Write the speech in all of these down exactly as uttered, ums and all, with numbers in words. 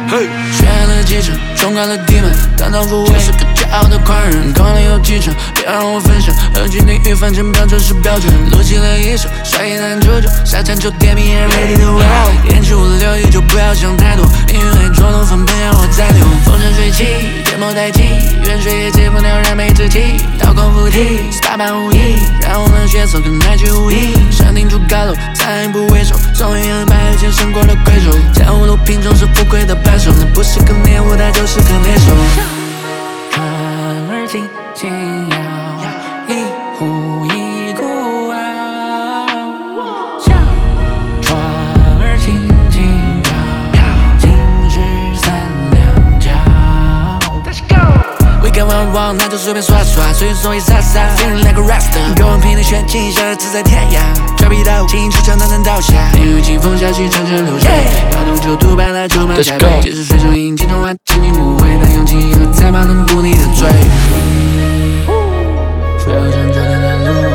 学了几程，冲开了地门，当当副卫是个骄傲的狂人。考了有几成，别让我分神。和局地狱反正标准是标准。录起了一首帅一男九九，沙滩酒店迷人 ready to roll。演出留意就不要想太多，因为捉弄分配让我再留。风生水起，天魔代替，远水也解不了燃眉之急。刀光斧蹄，撒满无意，让我们血色跟太去无意。山顶出高楼，再不为首，总有百日前胜过了对手。江湖路品种是富贵的白手，那不是个猎物，它就是个猎手。 船儿轻轻摇，一壶一股傲。船儿轻轻摇，今日三两脚。 We can run run， 那就随便耍耍，随所以洒洒 ，feeling like a rockstar。跟我拼的炫技，下的自在天涯。抓笔刀，轻出场，难难倒下。因为清风下去，长江流水，要赌就赌，白来就满加倍。即使水手赢，金钟万，千金无悔，但勇气和才华能堵你的嘴。水有长久的难路。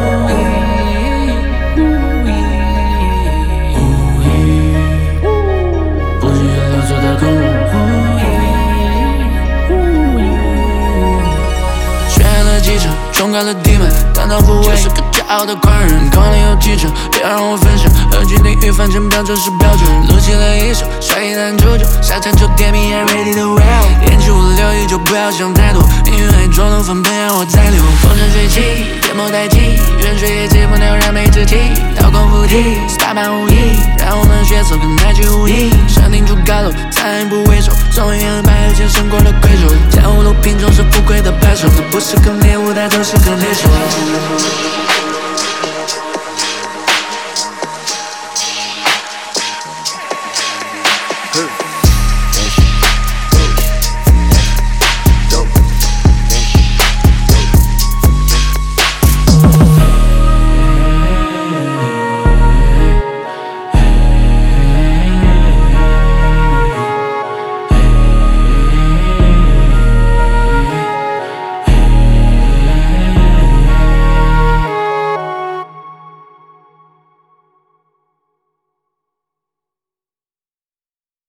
不需要留作的空。学了几程，冲开了地门，当当副卫是个骄傲的狂人。考了有几成，别让我分神。和局地狱反正标准是标准。录起了一首帅一男九九，沙滩酒店迷人 ready to roll。演出留意就不要想太多，因为捉弄分配让我再留。风生水起，天魔代替，远水也解不了燃眉之急。刀光斧蹄，撒满无意，让我们血色跟太去无意。山顶出高楼，再不为首，总有百日前胜过了对手。江湖路品种是富贵的白手，那不是个猎物，它就是个猎手。